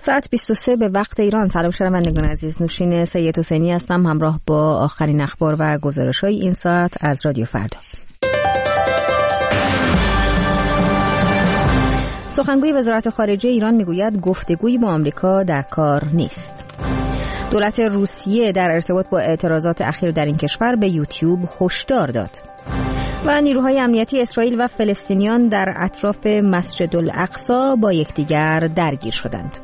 ساعت 23 به وقت ایران. سلام شنوندگان عزیز، نوشین سید حسینی هستم همراه با آخرین اخبار و گزارش‌های این ساعت از رادیو فردا. سخنگوی وزارت خارجه ایران میگوید گفتگویی با آمریکا در کار نیست. دولت روسیه در ارتباط با اعتراضات اخیر در این کشور به یوتیوب هشدار داد. و نیروهای امنیتی اسرائیل و فلسطینیان در اطراف مسجد الاقصی با یکدیگر درگیر شدند.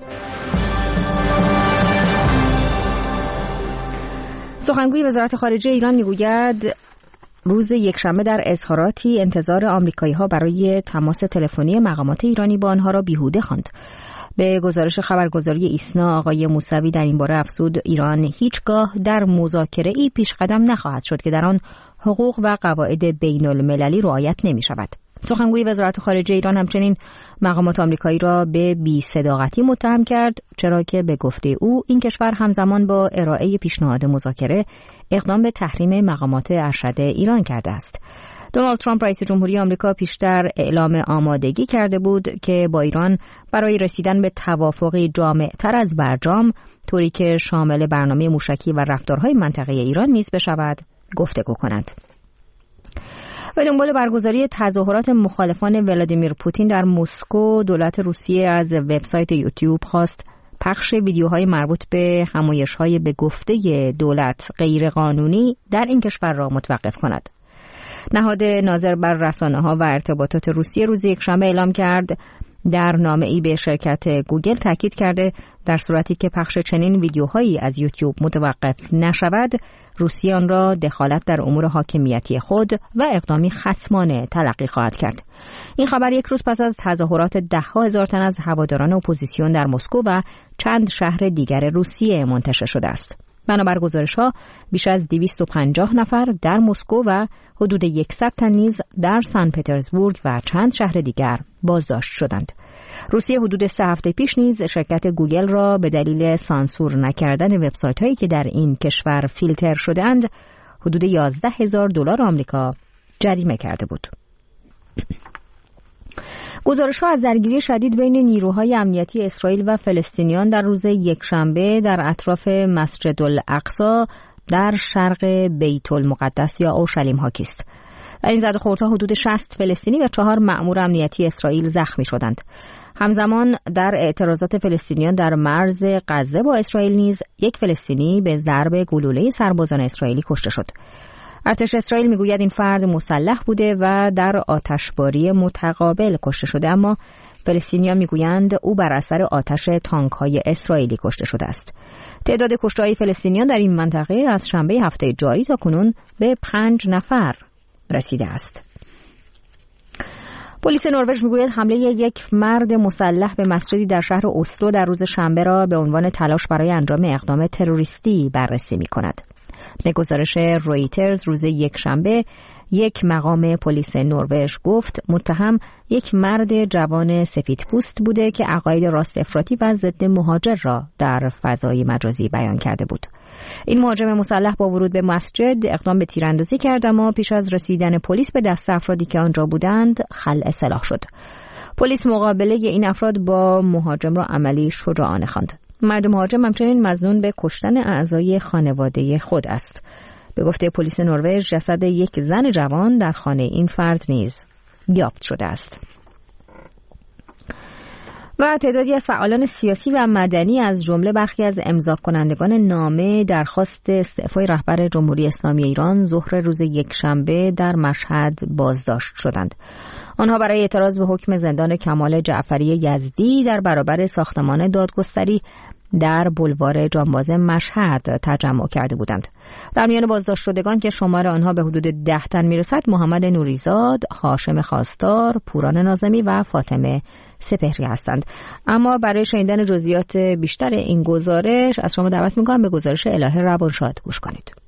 سخنگوی وزارت خارجه ایران میگوید روز یکشنبه در اظهاراتی انتظار آمریکایی‌ها برای تماس تلفنی مقامات ایرانی با آنها را بیهوده خواند. به گزارش خبرگزاری ایسنا آقای موسوی در این باره افزود ایران هیچگاه در مذاکره‌ای پیش قدم نخواهد شد که در آن حقوق و قواعد بین المللی رعایت نمی شود. سخنگوی وزارت خارجه ایران همچنین مقامات آمریکایی را به بی‌صداقتی متهم کرد، چرا که به گفته او این کشور همزمان با ارائه پیشنهاد مذاکره اقدام به تحریم مقامات ارشد ایران کرده است. دونالد ترامپ رئیس جمهوری آمریکا پیشتر اعلام آمادگی کرده بود که با ایران برای رسیدن به توافقی جامع‌تر از برجام، طوری که شامل برنامه موشکی و رفتارهای منطقه ایران نیز بشود، گفتگو کند. به دنبال برگزاری تظاهرات مخالفان ولادیمیر پوتین در مسکو، دولت روسیه از وبسایت یوتیوب خواست پخش ویدیوهای مربوط به همایش‌های به گفته دولت غیرقانونی در این کشور را متوقف کند. نهاد ناظر بر رسانه‌ها و ارتباطات روسیه روز یکشنبه اعلام کرد در نامه‌ای به شرکت گوگل تاکید کرده در صورتی که پخش چنین ویدیوهایی از یوتیوب متوقف نشود، روسیه آن را دخالت در امور حاکمیتی خود و اقدامی خصمانه تلقی خواهد کرد. این خبر یک روز پس از تظاهرات ده‌ها هزار تن از هواداران اپوزیسیون در مسکو و چند شهر دیگر روسیه منتشر شده است. بنابر گزارش‌ها بیش از 250 نفر در مسکو و حدود 100 تن نیز در سن پترزبورگ و چند شهر دیگر بازداشت شدند. روسیه حدود 3 هفته پیش نیز شرکت گوگل را به دلیل سانسور نکردن وبسایت‌هایی که در این کشور فیلتر شده‌اند حدود $11,000 آمریکا جریمه کرده بود. گزارش‌ها از درگیری شدید بین نیروهای امنیتی اسرائیل و فلسطینیان در روز یکشنبه در اطراف مسجد الاقصی در شرق بیت المقدس یا اورشلیم حاکی است. در این زدوخوردها حدود 60 فلسطینی و 4 مأمور امنیتی اسرائیل زخمی شدند. همزمان در اعتراضات فلسطینیان در مرز غزه با اسرائیل نیز یک فلسطینی به ضرب گلوله سربازان اسرائیلی کشته شد. ارتش اسرائیل میگوید این فرد مسلح بوده و در آتشباری متقابل کشته شده، اما فلسطینیان میگویند او بر اثر آتش تانک‌های اسرائیلی کشته شده است. تعداد کشته‌های فلسطینیان در این منطقه از شنبه هفته جاری تا کنون به 5 نفر رسیده است. پلیس نروژ میگوید حمله یک مرد مسلح به مسجدی در شهر اسلو در روز شنبه را به عنوان تلاش برای انجام اقدام تروریستی بررسی می‌کند. به گزارش رویترز روز یکشنبه یک مقام پلیس نروژ گفت متهم یک مرد جوان سفیدپوست بوده که عقاید راست افراطی و ضد مهاجر را در فضای مجازی بیان کرده بود. این مهاجم مسلح با ورود به مسجد اقدام به تیراندازی کرد، اما پیش از رسیدن پلیس به دست افرادی که آنجا بودند خلع سلاح شد. پلیس مقابله این افراد با مهاجم را عملی شجاعانه خواند. مرد مهاجم همچنین مظنون به کشتن اعضای خانواده خود است. به گفته پلیس نروژ جسد یک زن جوان در خانه این فرد نیز یافت شده است. و تعدادی از فعالان سیاسی و مدنی از جمله برخی از امضا کنندگان نامه درخواست استعفای رهبر جمهوری اسلامی ایران ظهر روز یکشنبه در مشهد بازداشت شدند. آنها برای اعتراض به حکم زندان کمال جعفری یزدی در برابر ساختمان دادگستری در بولوار جانباز مشهد تجمع کرده بودند. در میان بازداشت شدگان که شمار آنها به حدود 10 تن میرسد محمد نوریزاد، هاشم خواستار، پوران ناظمی و فاطمه سپهری هستند. اما برای شنیدن جزئیات بیشتر این گزارش از شما دعوت می‌کنم به گزارش الهه روانشاد گوش کنید.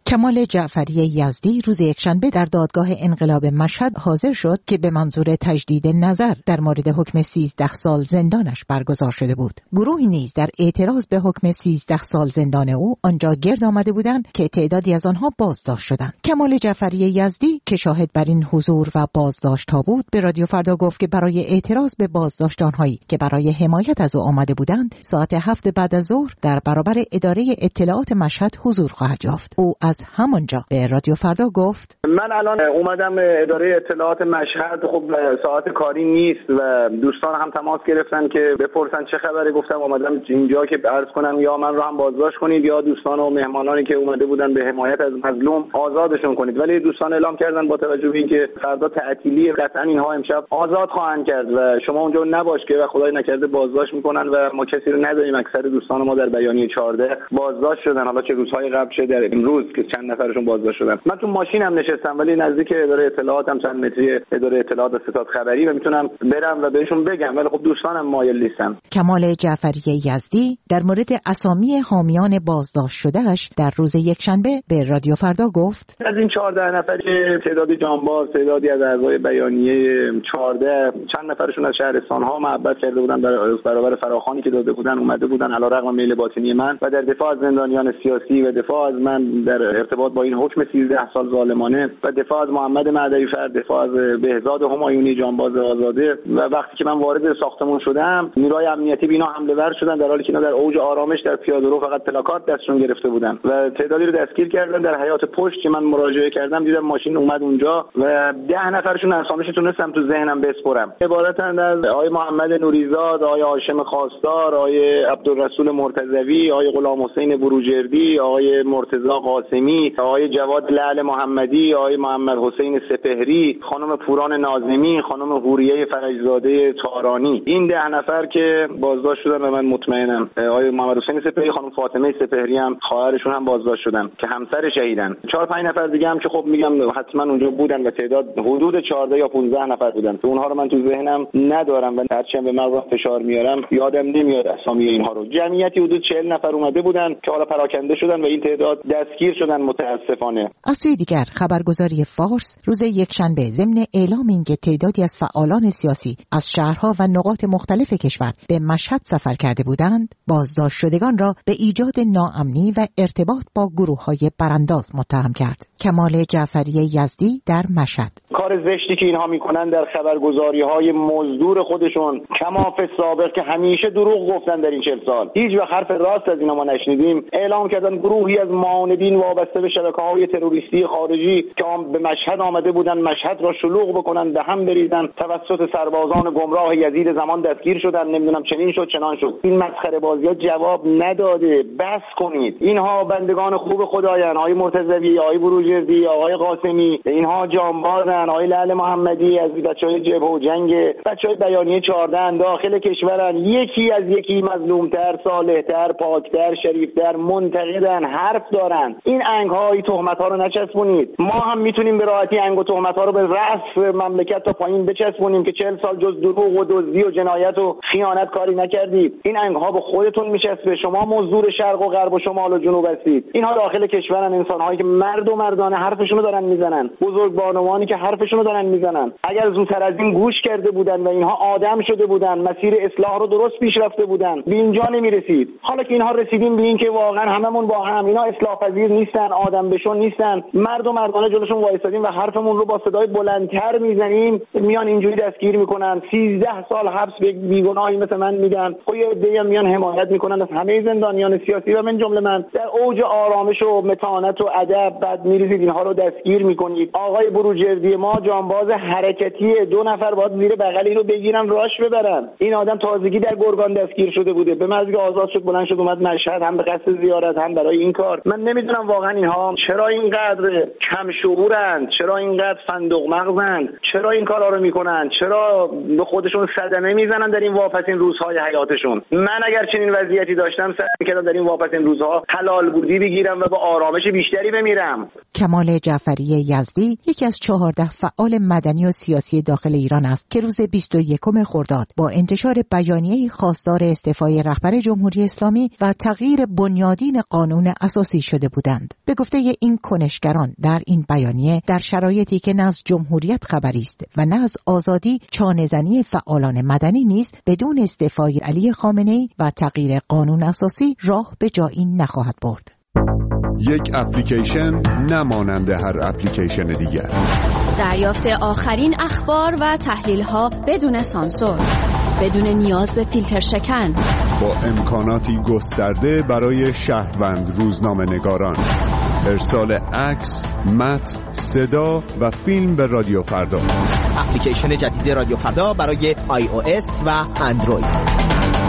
کمال جعفری یزدی روز یکشنبه در دادگاه انقلاب مشهد حاضر شد که به منظور تجدید نظر در مورد حکم 13 سال زندانش برگزار شده بود. گروهی نیز در اعتراض به حکم 13 سال زندان او آنجا گرد آمده بودند که تعدادی از آنها بازداشت شدند. کمال جعفری یزدی که شاهد بر این حضور و بازداشت‌ها بود به رادیو فردا گفت که برای اعتراض به بازداشت آنهایی که برای حمایت از او آمده بودند ساعت 7 بعد از ظهر در برابر اداره اطلاعات مشهد حضور خواهد یافت. او از همانجا به رادیو فردا گفت من الان اومدم اداره اطلاعات مشهد، خب ساعت کاری نیست و دوستان هم تماس گرفتن که بپرسن چه خبره. گفتم اومدم اینجا که عرض کنم یا من رو هم بازداشت کنید یا دوستان و مهمانانی که اومده بودن به حمایت از مظلوم آزادشون کنید. ولی دوستان اعلام کردن با توجه به اینکه فردا تعطیلی قطعا اینها امشب آزاد خواهند کرد و شما اونجا نباش که و خدای نکرده بازداشت میکنن و ما کسی رو نداریم. اکثر دوستان ما در بیانیه 14 بازداشت شدن، حالا چه روزهای قبل چه در امروز که چند نفرشون بازداشت شدن. من تو ماشینم نشستم ولی نزدیک اداره اطلاعاتم، چند متری اداره اطلاعات و ستاد خبری، و میتونم برم و بهشون بگم، ولی خب دوستانم مایل نیستن. کمال جعفری یزدی در مورد اسامی حامیان بازداشت شدهش در روز یکشنبه به رادیو فردا گفت از این 14 نفر تعدادی جانباز، تعدادی از اعضای بیانیه 14 چند نفرشون از شهرستان‌ها محبت کرده بودن برابر فراخوانی که داده بودن، اومده بودن علیرغم میل باطنی من و در دفاع از زندانیان سیاسی و دفاع از من در ارتباط با این حکم 13 سال ظالمانه و دفاع از محمد معدوی فرد، دفاع از بهزاد همایونی جانباز آزاده. و وقتی که من وارد ساختمان شدم نیروهای امنیتی بینا حمله ور شدن در حالی که اینا در اوج آرامش در پیاده‌رو فقط پلاکارد دستشون گرفته بودن و تعدادی رو دستگیر کردن. در حیاط پشت که من مراجعه کردم دیدم ماشین اومد اونجا و 10 نفرشون اسامیش تونستم تو ذهنم بسپرم. عبارتند از آقای محمد نوریزاد، آقای هاشم خواستار، آقای عبدالرسول مرتضوی، آقای غلام حسین بروجردی، آقای مرتضی قاسمی، آقای جواد لعل محمدی، آقای محمد حسین سپهری، خانم پوران ناظمی، خانم حوریه فرجزاده تارانی. این 10 نفر که بازداشت شدن و من مطمئنم آقای محمد حسین سپهری، خانم فاطمه سپهری هم خواهرشون هم بازداشت شدن که همسر شهیدن. 4-5 نفر دیگه هم که خب میگم حتما اونجا بودن و تعداد حدود 14 یا 15 نفر بودن که اونها رو من تو ذهنم ندارم و هرچند به مغزم فشار میارم یادم نمیاد اسامی اینها رو. جمعیتی حدود 40 نفر اومده بودن که حالا پراکنده شدن و این تعداد دستگیر شدن متاسفانه. از سوی دیگر خبرگزاری فارس روز یکشنبه ضمن اعلام اینکه تعدادی از فعالان سیاسی از شهرها و نقاط مختلف کشور به مشهد سفر کرده بودند، بازداشت شدگان را به ایجاد ناامنی و ارتباط با گروه‌های برانداز متهم کرد. کمال جعفری یزدی در مشهد: کار زشتی که اینها میکنن در خبرگزاری‌های مزدور خودشون کما فی سابق که همیشه دروغ گفتن در این 40 سال، هیچ وقت حرف راست از اینا ما نشنیدیم. اعلام کردن گروهی از معاندین وابسته به شبکه‌های تروریستی خارجی که به مشهد آمده بودن مشهد را شلوغ بکنن، به هم بریزن، توسط سربازان گمراه یزید زمان دستگیر شدن، نمیدونم چنین شد چنان شد. این مسخره بازی‌ها جواب نداده. بس کنید. اینها بندگان خوب خدایان، آقای مرتضوی، آقای بروجردی، آقای قاسمی، اینها جانبازن، آقای لعل محمدی از بچهای جبهه و جنگ، بچهای بیانیه 14 داخل کشورن، یکی از یکی مظلومتر، صالحتر، پاکتر، شریفتر، منتقدن، حرف دارن. این انگ‌ها، این تهمت‌ها رو نچسبونید. ما هم میتونیم به راحتی انگ و تهمت‌ها رو به رأس مملکت تا پایین بچسبونیم که 40 سال جز دروغ و دزدی و جنایت و خیانت کاری نکردید. این انگ‌ها به خودتون میچسبه. شما مزدور شرق و غرب و شمال و جنوب هستید. اینها داخل کشورن، انسان‌هایی که مرد و مردانه حرفشون رو دارن میزنن، بزرگوارانی که حرفشون رو دارن میزنن. اگر زودتر از این گوش کرده بودن و اینها آدم شده بودن، مسیر اصلاح رو درست پیش رفته بودن، به اینجا نمیرسید. حالا که اینها رسیدیم به این که واقعا هممون با هم اینا اصلاح پذیر نیستن، آدم بشون نیستن، مرد و مردانه جلوشون وایسادیم و حرفمون رو با صدای بلندتر میزنیم، میان اینجوری دستگیر میکنن. 13 سال حبس به بیگناهی مثل من میدن. خب یه عده‌ای میان حمایت میکنن از همه زندانیان سیاسی و من جمله من در اوج آرامش و متانت و ادب بعد میریزید اینها رو دستگیر میکنید. آقای بروجردی ما جانباز حرکتیه، 2 نفر باید زیر بغل اینو بگیرن راش ببرن. این آدم تازگی در گرگان دستگیر شده بوده، به محض اینکه آزاد شد بلند شد اومد مشهد، هم به قصد زیارت هم برای این کار. من نمیدونم واقعا اینها چرا اینقدر کم شعورند، چرا اینقدر فندق مغزند، چرا این کارا رو میکنن، چرا به خودشون صدمه میزنن در این واپسین روزهای حیاتشون. من اگر چنین وضعیتی داشتم سعی می‌کردم در این واپسین روزها حلال بودی بگیرم و با آرامش بیشتری بمیرم. کمال جعفری یزدی یکی از 14 فعال مدنی و سیاسی داخل ایران است که روز 21 خرداد با انتشار بیانیه‌ای خواستار استعفای رهبر جمهوری اسلامی و تغییر بنیادین قانون اساسی شده بودند. به گفته این کنشگران در این بیانیه در شرایطی که نه از جمهوریت خبری است و نه از آزادی، چانه‌زنی فعالان مدنی نیست، بدون استعفای علی خامنه‌ای و تغییر قانون اساسی راه به جایی نخواهد برد. یک اپلیکیشن نمانند هر اپلیکیشن دیگر. دریافت آخرین اخبار و تحلیل‌ها بدون سانسور، بدون نیاز به فیلتر شکن، با امکاناتی گسترده برای شهروند روزنامه‌نگاران. ارسال عکس، متن، صدا و فیلم به رادیو فردا. اپلیکیشن جدید رادیو فردا برای iOS و اندروید.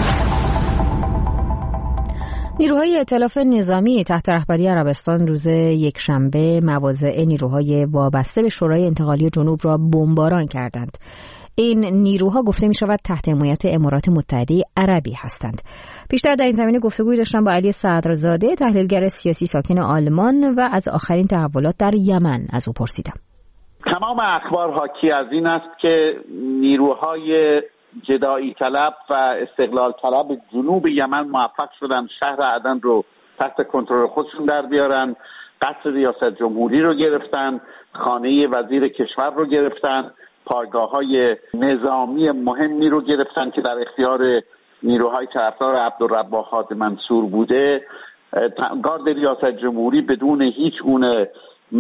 نیروهای ائتلاف نظامی تحت رهبری عربستان روز یکشنبه مواضع نیروهای وابسته به شورای انتقالی جنوب را بمباران کردند. این نیروها گفته می شود تحت حمایت امارات متحده عربی هستند. بیشتر در این زمینه گفتگوی داشتم با علی صدرزاده، تحلیلگر سیاسی ساکن آلمان، و از آخرین تحولات در یمن از او پرسیدم. تمام اخبار حاکی از این است که نیروهای جدایی طلب و استقلال طلب جنوب یمن موفق شدن شهر عدن رو تحت کنترل خودشون در بیارن، قصر ریاست جمهوری رو گرفتن، خانه وزیر کشور رو گرفتن، پایگاه‌های نظامی مهمی رو گرفتن که در اختیار نیروهای طرفدار عبدالرب حاج منصور بوده. گارد ریاست جمهوری بدون هیچ گونه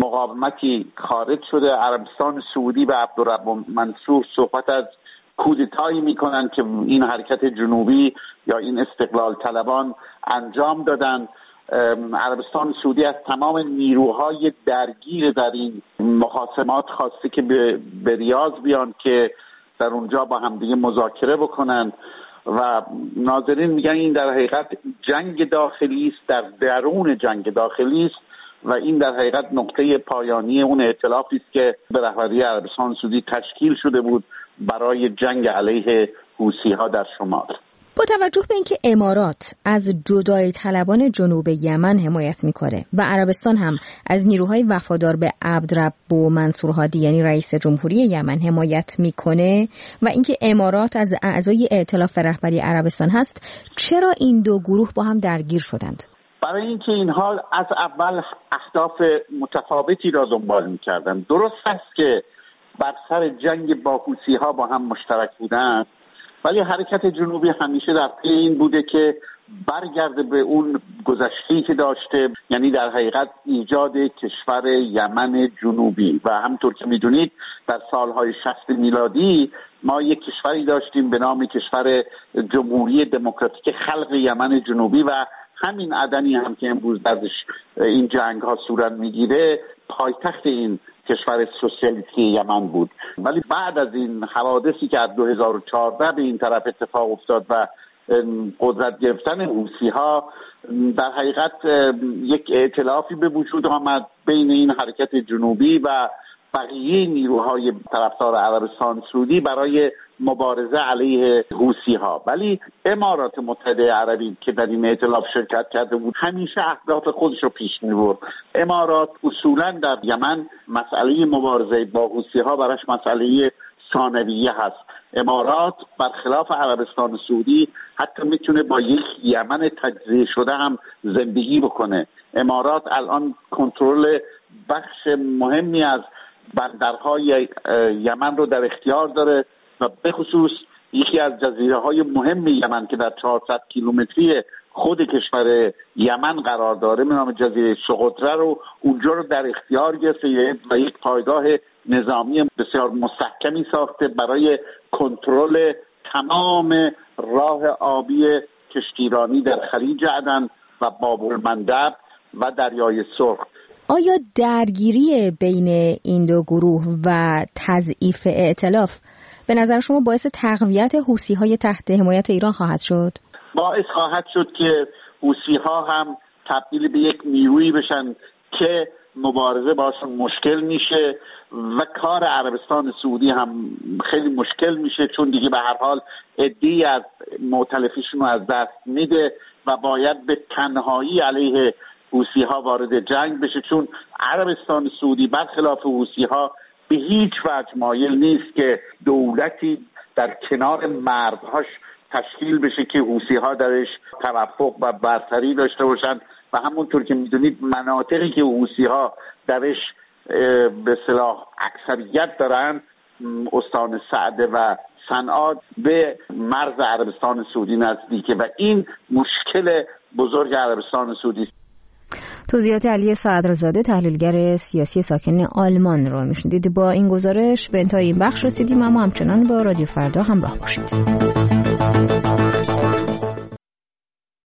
مقاومتی خارج شده. عربستان سعودی و عبدالرب منصور صحبت از کودتایی میکنن که این حرکت جنوبی یا این استقلال طلبان انجام دادن. عربستان سعودی از تمام نیروهای درگیر در این مخاصمات خواسته که به ریاض بیان که در اونجا با همدیگه مذاکره بکنن و ناظرین میگن این در حقیقت جنگ داخلی است، در درون جنگ داخلی است و این در حقیقت نقطه پایانی اون ائتلافی است که به رهبری عربستان سعودی تشکیل شده بود برای جنگ علیه حوثی‌ها در شمال. با توجه به اینکه امارات از جدایی طلبان جنوب یمن حمایت میکنه و عربستان هم از نیروهای وفادار به عبدالرب منصور هادی یعنی رئیس جمهوری یمن حمایت میکنه و اینکه امارات از اعضای ائتلاف رهبری عربستان هست، چرا این دو گروه با هم درگیر شدند؟ برای اینکه اینها از اول اهداف متفاوتی را دنبال میکردند. درست است که بر سر جنگ با حوثی‌ها با هم مشترک بودند، ولی حرکت جنوبی همیشه در پی این بوده که برگرده به اون گذشته‌ای که داشته، یعنی در حقیقت ایجاد کشور یمن جنوبی. و همونطور که میدونید در سالهای 60 میلادی ما یک کشوری داشتیم به نام کشور جمهوری دموکراتیک خلق یمن جنوبی و همین عدنی هم که امروز درش این جنگ ها صورت میگیره پایتخت این کشور سوسیالیستی یمن بود. ولی بعد از این حوادثی که از 2014 به این طرف اتفاق افتاد و قدرت گرفتن حوثی‌ها، در حقیقت یک ائتلافی به وجود آمد بین این حرکت جنوبی و بقیه نیروهای طرفدار عربستان سعودی برای مبارزه علیه حوثی‌ها. ولی امارات متحده عربی که در این ائتلاف شرکت کرده بود همیشه اهداف خودش رو پیش می‌برد. امارات اصولاً در یمن مسئله مبارزه با حوثی‌ها براش مسئله ثانویه هست. امارات برخلاف عربستان سعودی حتی میتونه با یک یمن تجزیه شده هم زندگی بکنه. امارات الان کنترل بخش مهمی از بندرهای یمن رو در اختیار داره و به خصوص یکی از جزیره‌های مهم یمن که در 400 کیلومتری خود کشور یمن قرار داره به نام جزیره سقطره رو اونجا رو در اختیار گرفته و یک پایگاه نظامی بسیار مستحکمی ساخته برای کنترل تمام راه آبی کشتیرانی در خلیج عدن و باب المندب و دریای سرخ. آیا درگیری بین این دو گروه و تضعیف ائتلاف به نظر شما باعث تقویت حوثی‌های تحت حمایت ایران خواهد شد؟ باعث خواهد شد که حوثی‌ها هم تبدیل به یک نیرویی بشن که مبارزه باشون مشکل میشه و کار عربستان سعودی هم خیلی مشکل میشه، چون دیگه به هر حال عده‌ای از مؤتلفیشون رو از دست میده و باید به تنهایی علیه حوثی‌ها وارد جنگ بشه، چون عربستان سعودی برخلاف حوثی‌ها به هیچ وجه مایل نیست که دولتی در کنار مردهاش تشکیل بشه که حوثی‌ها درش توافق و برتری داشته باشن و همونطور که میدونید مناطقی که حوثی‌ها درش به اصطلاح اکثریت دارن، استان سعده و صنعا به مرز عربستان سعودی نزدیکه و این مشکل بزرگ عربستان سعودی است. توضیحات علی صدرزاده، تحلیلگر سیاسی ساکن آلمان رو میشنیدید. با این گزارش به انتهای این بخش رسیدیم، اما همچنان با رادیو فردا همراه باشید.